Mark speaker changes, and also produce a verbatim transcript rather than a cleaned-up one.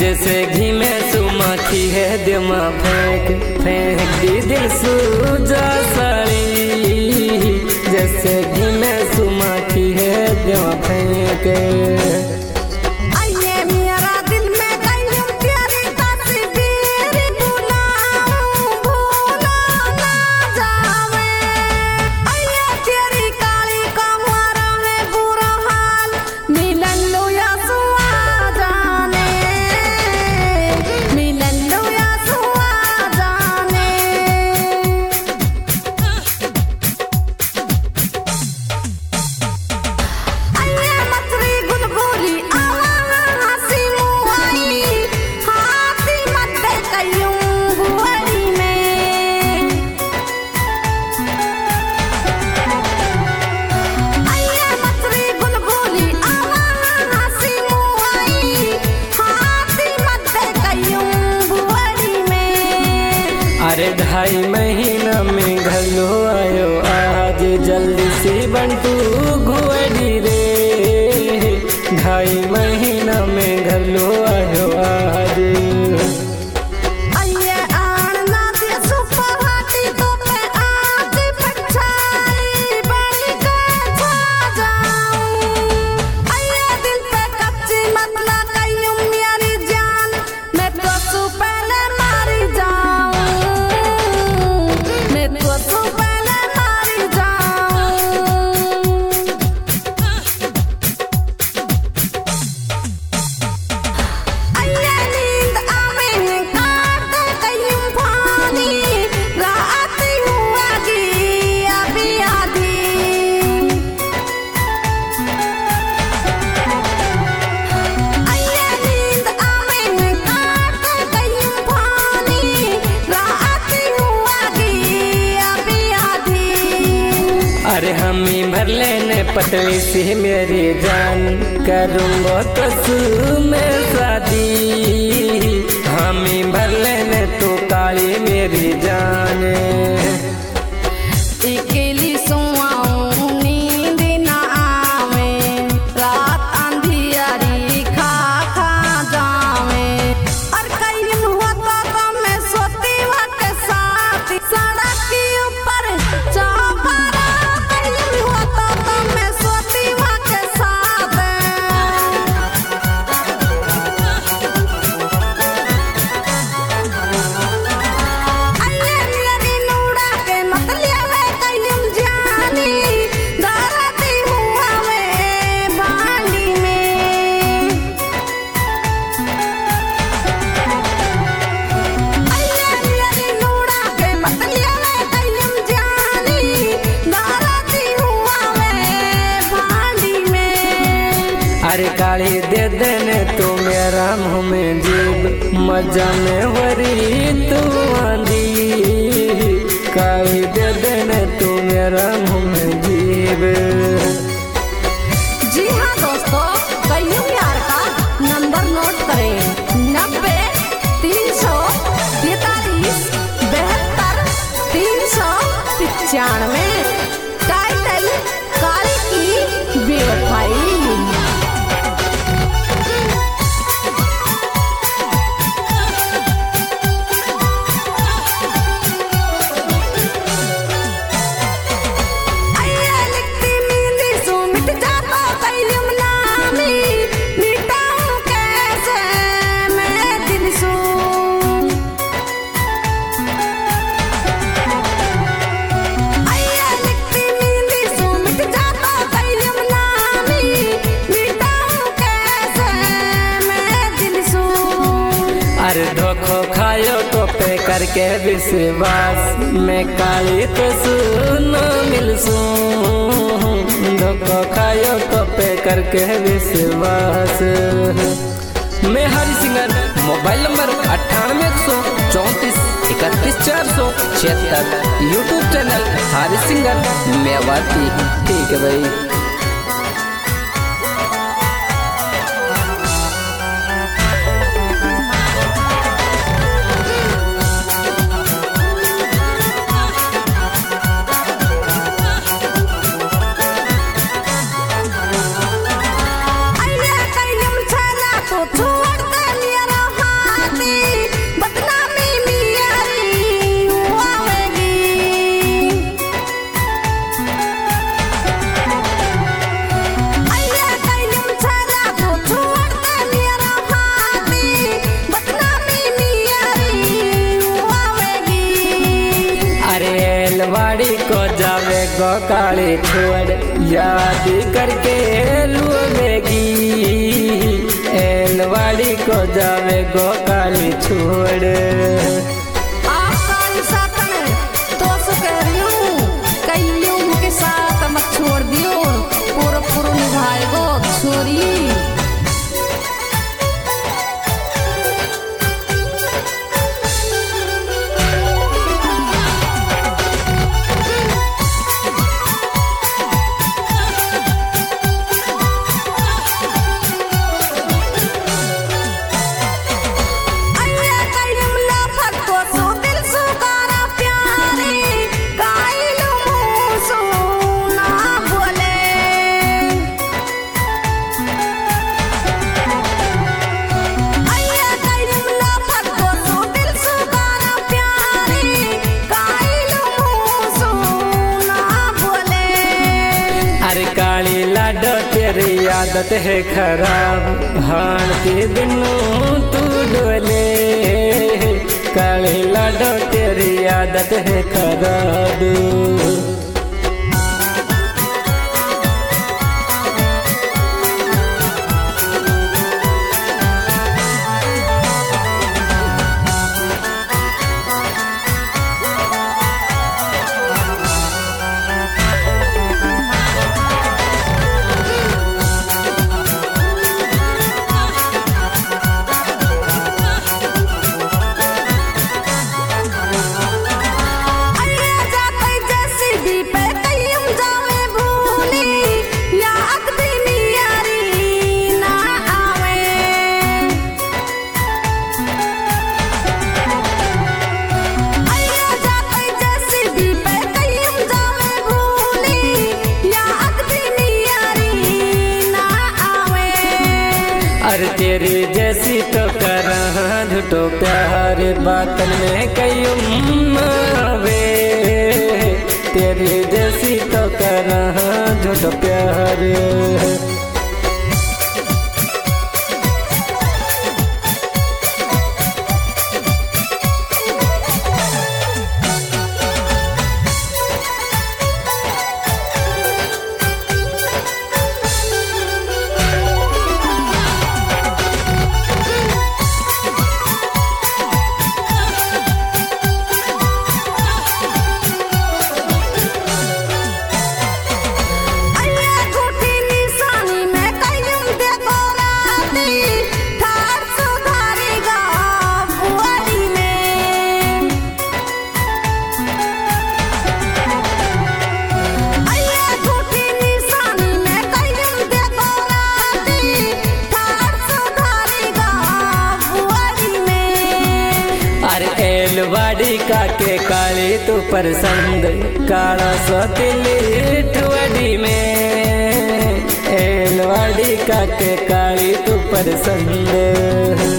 Speaker 1: जैसे घी में सुमाखी है दिमा फेंक फेंक दी दिल सूजा साड़ी। जैसे घी में सुमाखी है दिमा फेंक अरे ढाई महीना में घलो आयो आज जल्दी से बंटू घुअड़ी रे। ढाई महीना में घलो आयो आज अरे हमी भर लेने पतली सी मेरी जान करूँगा कसू में शादी। हमी भर लेने तो काली मेरी जान
Speaker 2: अकेली सुआऊं नींद ना आवे रात अंधियारी खा खा जावे। और कहीं हुआ तो मैं सोती हुआ के साथ सड़क के ऊपर चौपरा कहीं हुआ तो मैं सोती हुआ के साथ। अये मेरी नूड़ा के मतलिया में कहीं जानी दारती हुआ में बाली में। अये मेरी नूड़ा के मतलिया में कहीं जानी दारती हुआ में बाली में।
Speaker 1: अरे काली दे देने तो मेरा मुँह में जीव मजा में वरी तू आंधी। काली दे देने तो मेरा मुँह में जीव।
Speaker 2: जी हाँ दोस्तों, कहीं यार का नंबर नोट करें नब्बे तीन सौ तैतालीस बहत्तर तीन सौ पचानवे। टाइटल काली की बेवफाई।
Speaker 1: अरे धोखो खायो तो पे करके विश्वास में काली तो सुनो मिलसू। धोखो खायो तो पे करके विश्वास। मैं हरी सिंगर मोबाइल नंबर अट्ठानवे एक सौ चौंतीस इकतीस चार सौ छिहत्तर। YouTube channel Hari singer Mewati. ठीक है भाई।
Speaker 2: छोड़ दे लिया
Speaker 1: एलवाड़ी को जावे गो काली छोड़ याद करके लुएगी एलवाड़ी को जावे गो काली छोड़
Speaker 2: छोड़ दियो पूरा पूरा निभाएगो छोरी
Speaker 1: काली लाडो तेरी आदत है खराब भानती बिनु तू डोले काली लाडो तेरी आदत है खराब अरे तेरी जैसी तो करा झूठो प्यार बातन में कयूं वे तेरी जैसी तो करा झूठो प्यार एलवाड़ी का के काली तू पसंद काला सोतिली ठुआड़ी में एलवाड़ी का के काली तू पसंद